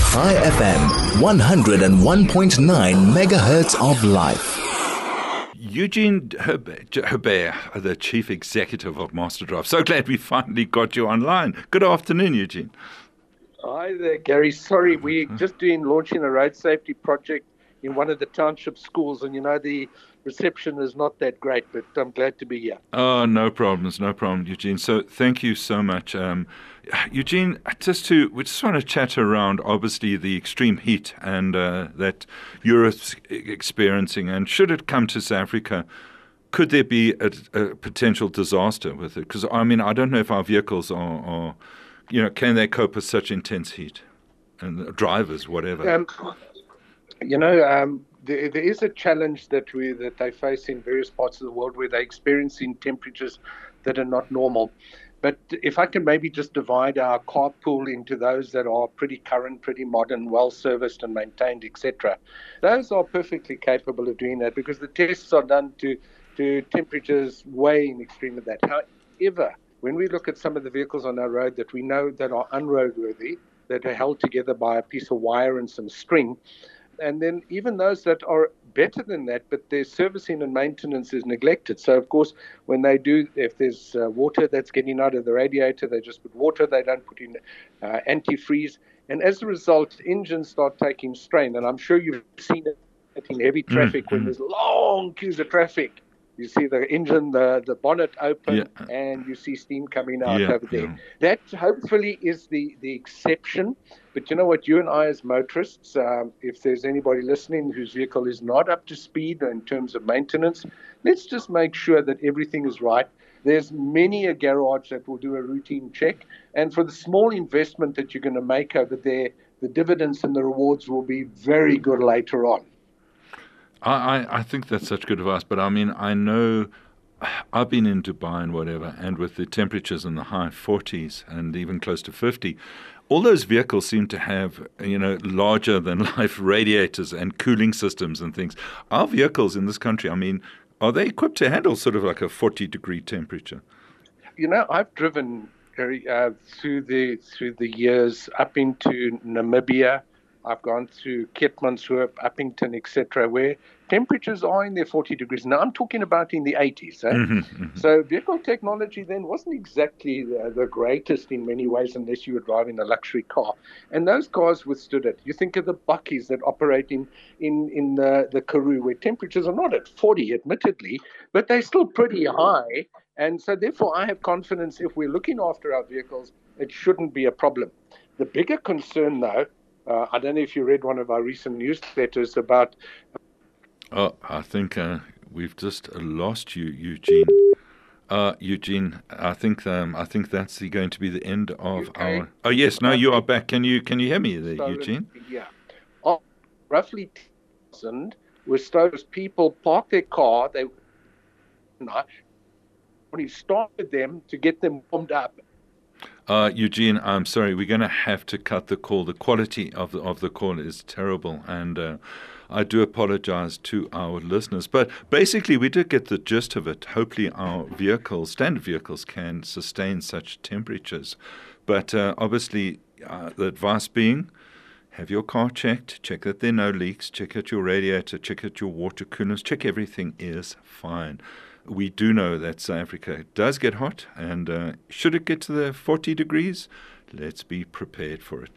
High FM, 101.9 megahertz of life. Eugene Herbert, the Chief Executive of MasterDrive. So glad we finally got you online. Good afternoon, Eugene. Hi there, Gary. Sorry, we're just launching a road safety project in one of the township schools, and the reception is not that great, but I'm glad to be here. Oh, no problems, Eugene. So thank you so much. Eugene, we just want to chat around, obviously, the extreme heat and that Europe's experiencing, and should it come to South Africa, could there be a potential disaster with it? Because, I don't know if our vehicles are can they cope with such intense heat? And drivers, whatever. There is a challenge that they face in various parts of the world where they're experiencing temperatures that are not normal. But if I can maybe just divide our car pool into those that are pretty current, pretty modern, well-serviced and maintained, etc., those are perfectly capable of doing that because the tests are done to temperatures way in extreme of that. However, when we look at some of the vehicles on our road that we know that are unroadworthy, that are held together by a piece of wire and some string, and then even those that are better than that, but their servicing and maintenance is neglected. So, of course, when they do, if there's water that's getting out of the radiator, they just put water, they don't put in antifreeze. And as a result, engines start taking strain. And I'm sure you've seen it in heavy traffic when there's long queues of traffic. You see the engine, the bonnet open, and you see steam coming out over there. Yeah. That hopefully is the exception. But you know what, you and I as motorists, if there's anybody listening whose vehicle is not up to speed in terms of maintenance, let's just make sure that everything is right. There's many a garage that will do a routine check. And for the small investment that you're going to make over there, the dividends and the rewards will be very good later on. I think that's such good advice, but I know I've been in Dubai and whatever, and with the temperatures in the high 40s and even close to 50, all those vehicles seem to have, larger than life radiators and cooling systems and things. Our vehicles in this country, are they equipped to handle sort of like a 40-degree temperature? I've driven through the years up into Namibia. I've gone through Keetmanshoop, Uppington, etc., where temperatures are in their 40 degrees. Now, I'm talking about in the 80s. So vehicle technology then wasn't exactly the greatest in many ways unless you were driving a luxury car. And those cars withstood it. You think of the Buckies that operate in the Karoo, where temperatures are not at 40, admittedly, but they're still pretty high. And so, therefore, I have confidence if we're looking after our vehicles, it shouldn't be a problem. The bigger concern, though, I don't know if you read one of our recent newsletters about... I think we've just lost you, Eugene. Eugene, I think that's going to be the end of our... Oh, yes, no, you are back. Can you hear me there, Eugene? Yeah. Roughly 10,000 were stolen. People parked their car, when he started them to get them warmed up. Eugene, I'm sorry, we're going to have to cut the call. The quality of the call is terrible, and I do apologize to our listeners. But basically, we did get the gist of it. Hopefully, our standard vehicles, can sustain such temperatures. But obviously, the advice being, have your car checked, check that there are no leaks, check out your radiator, check out your water coolants, check everything is fine. We do know that South Africa does get hot, and should it get to the 40 degrees, let's be prepared for it.